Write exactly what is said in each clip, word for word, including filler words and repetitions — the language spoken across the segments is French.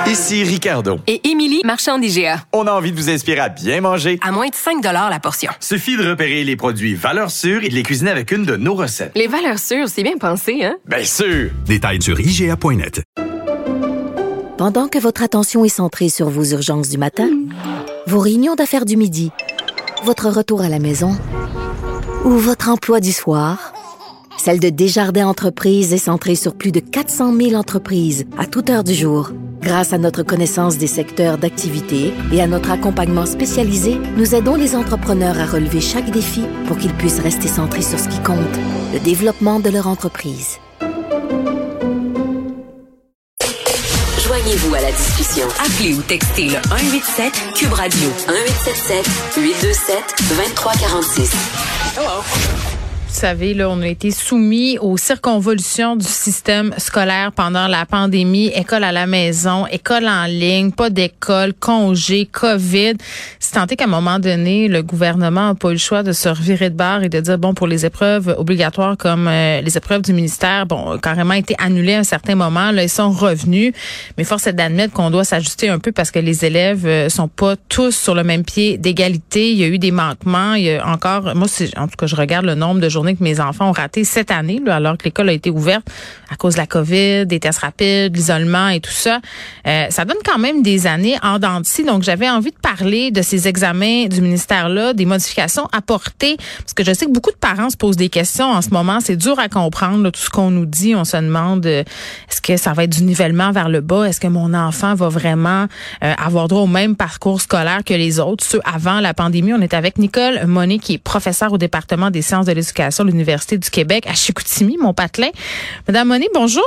Ici Ricardo. Et Émilie, marchand d'I G A. On a envie de vous inspirer à bien manger. À moins de cinq dollars la portion. Suffit de repérer les produits valeurs sûres et de les cuisiner avec une de nos recettes. Les valeurs sûres, c'est bien pensé, hein? Bien sûr! Détails sur I G A point net. Pendant que votre attention est centrée sur vos urgences du matin, vos réunions d'affaires du midi, votre retour à la maison ou votre emploi du soir, celle de Desjardins Entreprises est centrée sur plus de quatre cent mille entreprises à toute heure du jour. Grâce à notre connaissance des secteurs d'activité et à notre accompagnement spécialisé, nous aidons les entrepreneurs à relever chaque défi pour qu'ils puissent rester centrés sur ce qui compte, le développement de leur entreprise. Joignez-vous à la discussion. Appelez ou textez le un huit sept Cube Radio un huit sept sept huit deux sept deux trois quatre six. Hello. Vous savez, là, on a été soumis aux circonvolutions du système scolaire pendant la pandémie. École à la maison, école en ligne, pas d'école, congé, COVID. C'est tenté qu'à un moment donné, le gouvernement n'a pas eu le choix de se revirer de bord et de dire, bon, pour les épreuves obligatoires comme euh, les épreuves du ministère, bon, carrément été annulées à un certain moment. Là, ils sont revenus. Mais force est d'admettre qu'on doit s'ajuster un peu parce que les élèves euh, sont pas tous sur le même pied d'égalité. Il y a eu des manquements. Il y a encore, moi, c'est, en tout cas, je regarde le nombre de journées que mes enfants ont raté cette année, là, alors que l'école a été ouverte à cause de la COVID, des tests rapides, l'isolement et tout ça. Euh, ça donne quand même des années en dents de scie. Donc, j'avais envie de parler de ces examens du ministère-là, des modifications apportées, parce que je sais que beaucoup de parents se posent des questions en ce moment. C'est dur à comprendre, là, tout ce qu'on nous dit. On se demande, euh, est-ce que ça va être du nivellement vers le bas? Est-ce que mon enfant va vraiment euh, avoir droit au même parcours scolaire que les autres? Ceux avant la pandémie, on est avec Nicole Monet, qui est professeure au département des sciences de l'éducation de l'Université du Québec à Chicoutimi, mon patelin. Madame Monet, bonjour.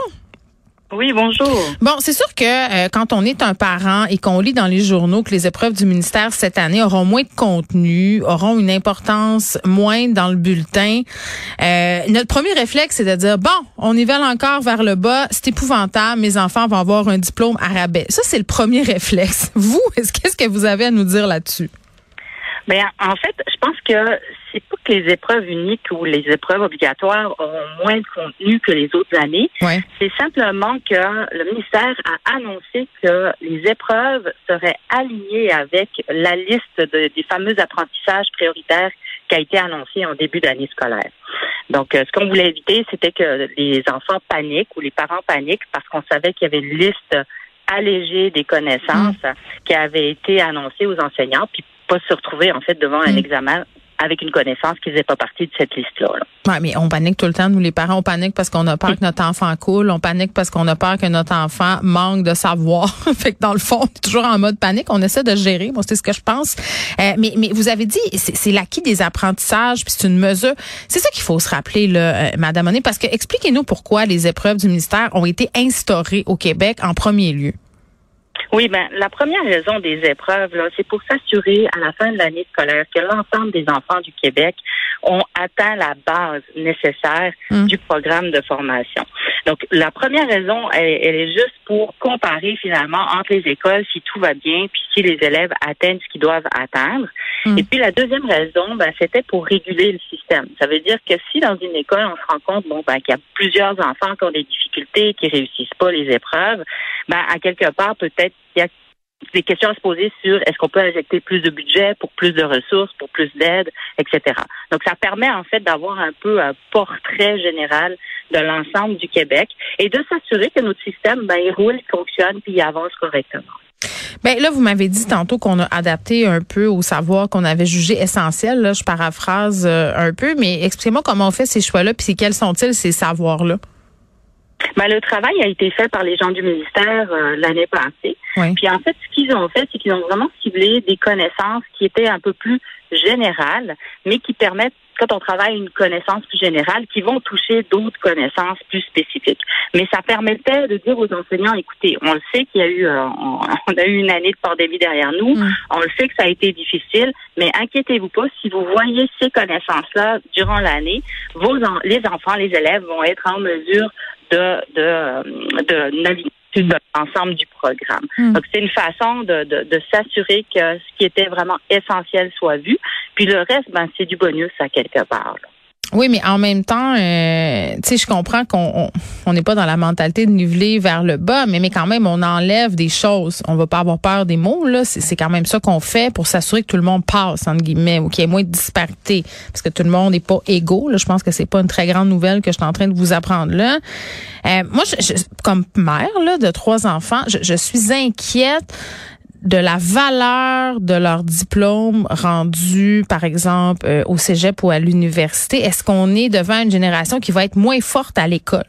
Oui, bonjour. Bon, c'est sûr que euh, quand on est un parent et qu'on lit dans les journaux que les épreuves du ministère cette année auront moins de contenu, auront une importance moindre dans le bulletin, euh, notre premier réflexe, c'est de dire, bon, on nivelle encore vers le bas, c'est épouvantable, mes enfants vont avoir un diplôme à rabais. Ça, c'est le premier réflexe. Vous, est-ce qu'est-ce que vous avez à nous dire là-dessus? Bien, en fait, je pense que c'est pas que les épreuves uniques ou les épreuves obligatoires auront moins de contenu que les autres années. Ouais. C'est simplement que le ministère a annoncé que les épreuves seraient alignées avec la liste de, des fameux apprentissages prioritaires qui a été annoncée en début d'année scolaire. Donc, euh, ce qu'on voulait éviter, c'était que les enfants paniquent ou les parents paniquent parce qu'on savait qu'il y avait une liste allégée des connaissances mmh. qui avait été annoncée aux enseignants, puis pas se retrouver en fait devant un mmh. examen avec une connaissance qui faisait pas partie de cette liste-là. Là. Oui, mais on panique tout le temps, nous les parents, on panique parce qu'on a peur que notre enfant coule, on panique parce qu'on a peur que notre enfant manque de savoir. Fait que dans le fond, on est toujours en mode panique, on essaie de gérer, moi c'est ce que je pense. Euh, mais, mais vous avez dit, c'est, c'est l'acquis des apprentissages, puis c'est une mesure. C'est ça qu'il faut se rappeler, là, euh, Madame Monet, parce que expliquez-nous pourquoi les épreuves du ministère ont été instaurées au Québec en premier lieu. Oui, ben la première raison des épreuves, là, c'est pour s'assurer à la fin de l'année scolaire que l'ensemble des enfants du Québec ont atteint la base nécessaire mmh. du programme de formation. Donc, la première raison, elle, elle est juste pour comparer finalement entre les écoles si tout va bien, puis si les élèves atteignent ce qu'ils doivent atteindre. Mmh. Et puis la deuxième raison, ben, c'était pour réguler le système. Ça veut dire que si dans une école on se rend compte, bon, ben, qu'il y a plusieurs enfants qui ont des difficultés, qui réussissent pas les épreuves, ben, à quelque part peut-être il y a des questions à se poser sur est-ce qu'on peut injecter plus de budget pour plus de ressources, pour plus d'aide, et cetera. Donc, ça permet en fait d'avoir un peu un portrait général de l'ensemble du Québec et de s'assurer que notre système, ben, il roule, il fonctionne, puis il avance correctement. Ben là, vous m'avez dit tantôt qu'on a adapté un peu au savoir qu'on avait jugé essentiel. Là, je paraphrase euh, un peu, mais expliquez-moi comment on fait ces choix-là, puis quels sont-ils ces savoirs-là? Ben, le travail a été fait par les gens du ministère euh, l'année passée. Oui. Puis en fait, ce qu'ils ont fait, c'est qu'ils ont vraiment ciblé des connaissances qui étaient un peu plus générales, mais qui permettent, quand on travaille une connaissance plus générale, qui vont toucher d'autres connaissances plus spécifiques. Mais ça permettait de dire aux enseignants, écoutez, on le sait qu'il y a eu, euh, on, on a eu une année de pandémie derrière nous, mmh. on le sait que ça a été difficile, mais inquiétez-vous pas, si vous voyez ces connaissances-là durant l'année, vos en, les enfants, les élèves vont être en mesure de, de, de naviguer sur l'ensemble du programme. Mmh. Donc, c'est une façon de, de, de s'assurer que ce qui était vraiment essentiel soit vu. Puis le reste, ben, c'est du bonus à quelque part. Là. Oui, mais en même temps, euh, tu sais, je comprends qu'on on n'est pas dans la mentalité de niveler vers le bas, mais, mais quand même, on enlève des choses. On va pas avoir peur des mots, là. C'est, c'est quand même ça qu'on fait pour s'assurer que tout le monde passe, entre guillemets, ou qu'il y ait moins de disparité. Parce que tout le monde n'est pas égaux, là. Je pense que c'est pas une très grande nouvelle que je suis en train de vous apprendre là. Euh, moi, je, je, comme mère, là, de trois enfants, je, je suis inquiète de la valeur de leur diplôme rendu, par exemple, euh, au cégep ou à l'université. Est-ce qu'on est devant une génération qui va être moins forte à l'école?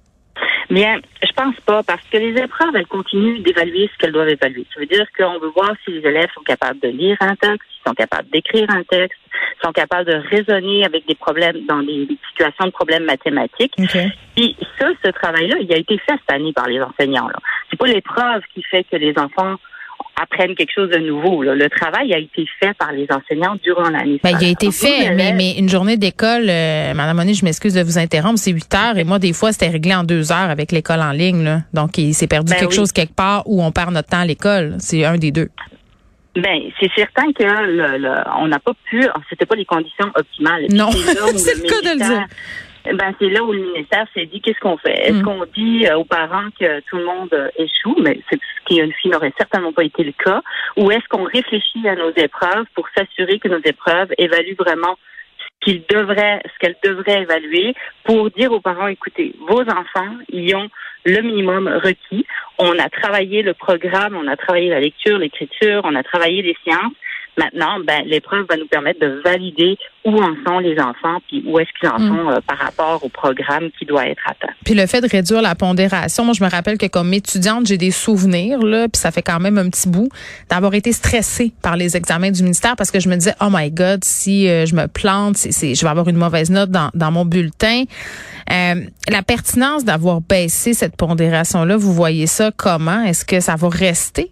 Bien, je pense pas, parce que les épreuves, elles continuent d'évaluer ce qu'elles doivent évaluer. Ça veut dire qu'on veut voir si les élèves sont capables de lire un texte, sont capables d'écrire un texte, sont capables de raisonner avec des problèmes dans des, des situations de problèmes mathématiques. Okay. Puis ça, ce travail-là, il a été fait cette année par les enseignants, là. C'est pas l'épreuve qui fait que les enfants apprennent quelque chose de nouveau, là. Le travail a été fait par les enseignants durant l'année. Ben, il a été fait, mais, mais une journée d'école, euh, Madame Monet, je m'excuse de vous interrompre, c'est huit heures et moi, des fois, c'était réglé en deux heures avec l'école en ligne, là. Donc, il s'est perdu ben quelque oui. chose quelque part où on perd notre temps à l'école. C'est un des deux. Ben, c'est certain que le, le, on n'a pas pu, c'était pas les conditions optimales. Non, c'est, là où c'est le, le cas de le dire. Ben, c'est là où le ministère s'est dit, qu'est-ce qu'on fait? Est-ce mm. qu'on dit euh, aux parents que tout le monde euh, échoue? Mais c'est ce qui, une fille, n'aurait certainement pas été le cas. Ou est-ce qu'on réfléchit à nos épreuves pour s'assurer que nos épreuves évaluent vraiment ce qu'ils devraient, ce qu'elles devraient évaluer, pour dire aux parents, écoutez, vos enfants, ils ont le minimum requis. On a travaillé le programme, on a travaillé la lecture, l'écriture, on a travaillé les sciences. Maintenant, ben, l'épreuve va nous permettre de valider où en sont les enfants, puis où est-ce qu'ils en sont mmh. euh, par rapport au programme qui doit être atteint. Puis le fait de réduire la pondération, moi je me rappelle que comme étudiante, j'ai des souvenirs là, puis ça fait quand même un petit bout d'avoir été stressée par les examens du ministère parce que je me disais oh my God, si euh, je me plante, c'est, c'est, je vais avoir une mauvaise note dans, dans mon bulletin. Euh, la pertinence d'avoir baissé cette pondération-là, vous voyez ça comment? Est-ce que ça va rester?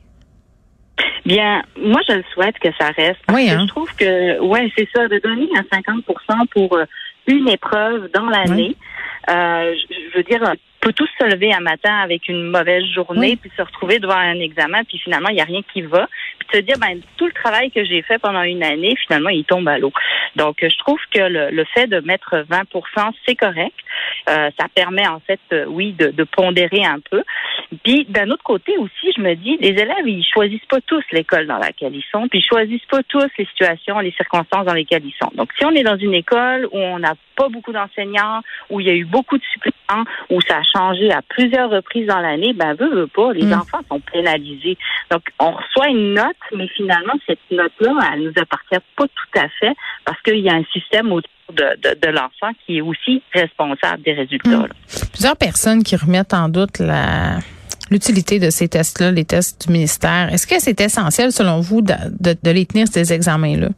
Bien, moi, je le souhaite que ça reste. Parce oui, hein? que je trouve que, ouais, c'est ça, de donner un cinquante pour cent pour une épreuve dans l'année. Oui. Euh, je, je veux dire, on peut tous se lever un matin avec une mauvaise journée, oui. puis se retrouver devant un examen, puis finalement, il n'y a rien qui va. Puis se dire, ben, tout le travail que j'ai fait pendant une année, finalement, il tombe à l'eau. Donc, je trouve que le, le fait de mettre vingt pour cent, c'est correct. Euh, ça permet, en fait, euh, oui, de, de pondérer un peu. Puis, d'un autre côté aussi, je me dis, les élèves, ils choisissent pas tous l'école dans laquelle ils sont, puis ils choisissent pas tous les situations, les circonstances dans lesquelles ils sont. Donc, si on est dans une école où on n'a pas beaucoup d'enseignants, où il y a eu beaucoup de suppléments, où ça a changé à plusieurs reprises dans l'année, ben, veut, veut pas, les mmh. enfants sont pénalisés. Donc, on reçoit une note, mais finalement, cette note-là, elle nous appartient pas tout à fait, parce qu'il y a un système autour de, de, de l'enfant qui est aussi responsable des résultats. Mmh. Plusieurs personnes qui remettent en doute la... l'utilité de ces tests-là, les tests du ministère. Est-ce que c'est essentiel, selon vous, de, de, de les tenir, ces examens-là?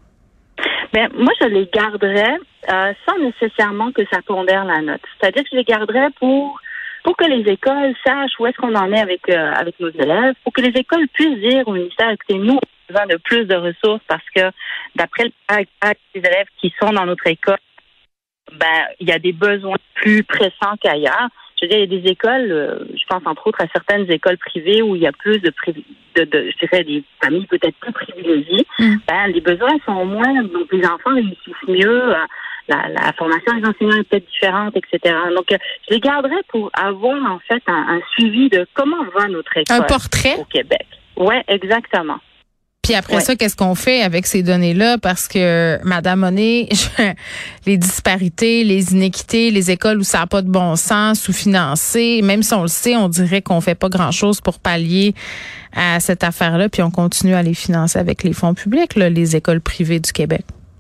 Ben, moi, je les garderais euh, sans nécessairement que ça pondère la note. C'est-à-dire que je les garderais pour pour que les écoles sachent où est-ce qu'on en est avec euh, avec nos élèves, pour que les écoles puissent dire au ministère, écoutez, nous, on a besoin de plus de ressources parce que, d'après le des élèves qui sont dans notre école, ben, il y a des besoins plus pressants qu'ailleurs. Je veux dire, il y a des écoles, euh, je pense entre autres à certaines écoles privées où il y a plus de, de, de je dirais, des familles peut-être plus privilégiées. Mm. Ben, les besoins sont moins, donc les enfants réussissent mieux, euh, la, la formation des enseignants est peut-être différente, et cetera. Donc, euh, je les garderais pour avoir en fait un, un suivi de comment va notre école un portrait au Québec. Ouais, exactement. Puis après ouais. ça, qu'est-ce qu'on fait avec ces données-là? Parce que, Madame Monet, je, les disparités, les inéquités, les écoles où ça n'a pas de bon sens, sous-financées, même si on le sait, on dirait qu'on fait pas grand-chose pour pallier à cette affaire-là, puis on continue à les financer avec les fonds publics, là, les écoles privées du Québec.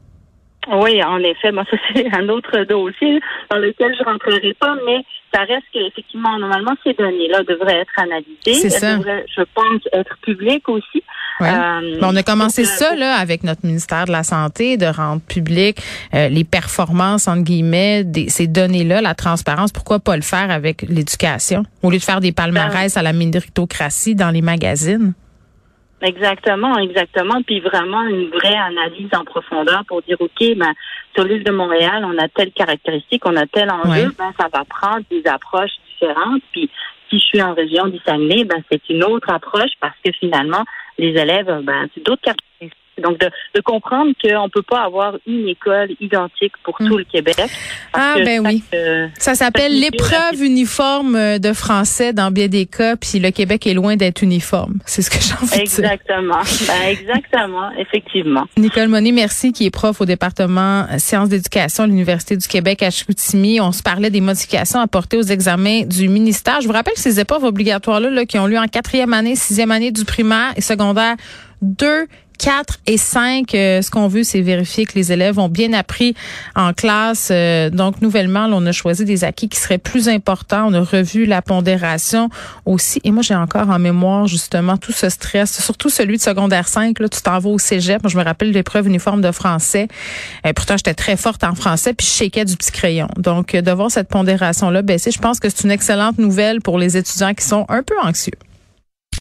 Oui, en effet. Moi, ça, c'est un autre dossier dans lequel je rentrerai pas, mais ça reste qu'effectivement, normalement, ces données-là devraient être analysées. C'est Elles ça. devraient, je pense, être publiques aussi. Ouais. Euh, bon, on a commencé donc, ça là avec notre ministère de la Santé, de rendre public euh, les performances, entre guillemets, des, ces données-là, la transparence. Pourquoi pas le faire avec l'éducation? Au lieu de faire des palmarès ben, à la méritocratie dans les magazines. Exactement, exactement. Puis vraiment une vraie analyse en profondeur pour dire, OK, ben, sur l'île de Montréal, on a telle caractéristique, on a tel enjeu, ouais. ben, ça va prendre des approches différentes. Puis si je suis en région du Saguenay, ben, c'est une autre approche parce que finalement, les élèves, ben, c'est d'autres caractéristiques Donc, de, de comprendre qu'on ne peut pas avoir une école identique pour mmh. tout le Québec. Ah, ben chaque, oui. Euh, Ça s'appelle l'épreuve uniforme de français dans bien des cas, puis le Québec est loin d'être uniforme. C'est ce que j'ai envie de dire. Exactement. Ben, exactement, effectivement. Nicole Monnet, merci, qui est prof au département sciences d'éducation à l'Université du Québec à Chicoutimi. On se parlait des modifications apportées aux examens du ministère. Je vous rappelle que ces épreuves obligatoires-là, là, qui ont lieu en quatrième année, sixième année du primaire et secondaire deux, quatre et cinq, euh, ce qu'on veut, c'est vérifier que les élèves ont bien appris en classe. Euh, donc, nouvellement, là, on a choisi des acquis qui seraient plus importants. On a revu la pondération aussi. Et moi, j'ai encore en mémoire, justement, tout ce stress, surtout celui de secondaire cinq. Là, tu t'en vas au cégep. Moi, je me rappelle l'épreuve uniforme de français. Euh, pourtant, j'étais très forte en français, puis je shakeais du petit crayon. Donc, euh, de voir cette pondération-là baisser, je pense que c'est une excellente nouvelle pour les étudiants qui sont un peu anxieux.